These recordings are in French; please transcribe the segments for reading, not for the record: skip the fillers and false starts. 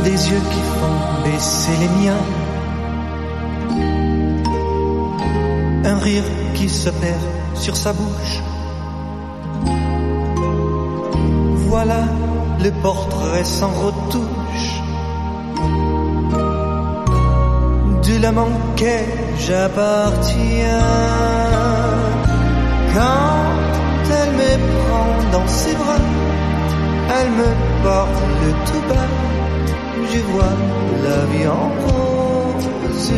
des yeux qui font baisser les miens, un rire qui se perd sur sa bouche. Voilà le portrait sans retouche de l'amant auquel j'appartiens. Quand elle me prend dans ses bras, elle me parle tout bas, je vois la vie en rose.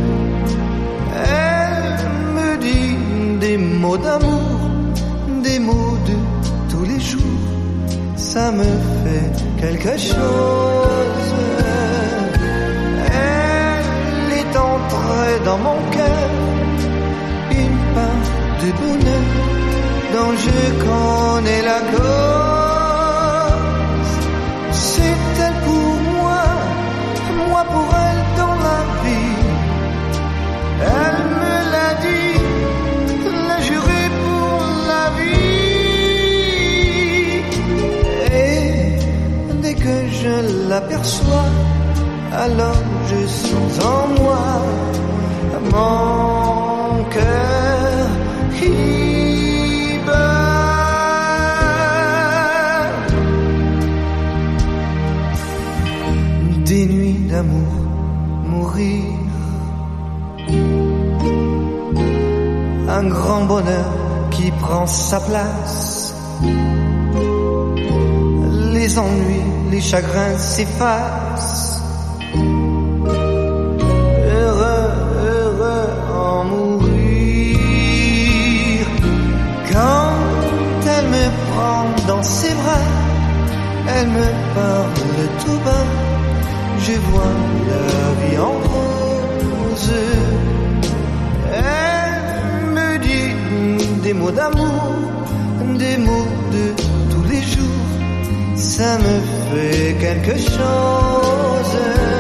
Elle me dit des mots d'amour, des mots de tous les jours, ça me fait quelque chose. Elle est entrée dans mon cœur, une part de bonheur dont je connais la cause. C'est elle pour moi, moi pour elle dans la vie. Elle me l'a dit, l'a juré pour la vie. Et dès que je l'aperçois, alors je sens en moi mon cœur qui bat. Des nuits d'amour, mourir, un grand bonheur qui prend sa place. Les ennuis, les chagrins s'effacent. Heureux, heureux en mourir. Quand elle me prend dans ses bras, elle me parle tout bas, je vois la vie en rose. Elle me dit des mots d'amour, des mots de tous les jours, ça me fait quelque chose.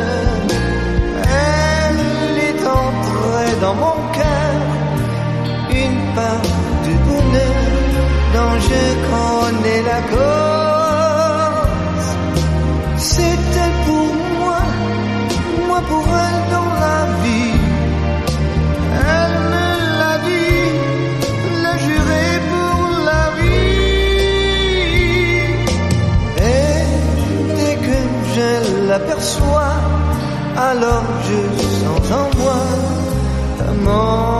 Elle est entrée dans mon cœur, une part de bonheur dont je connais la cause. C'est elle pour moi, moi pour elle dans la vie. Elle me l'a dit, l'a juré pour la vie. Et dès que je l'aperçois, alors je sens en moi mon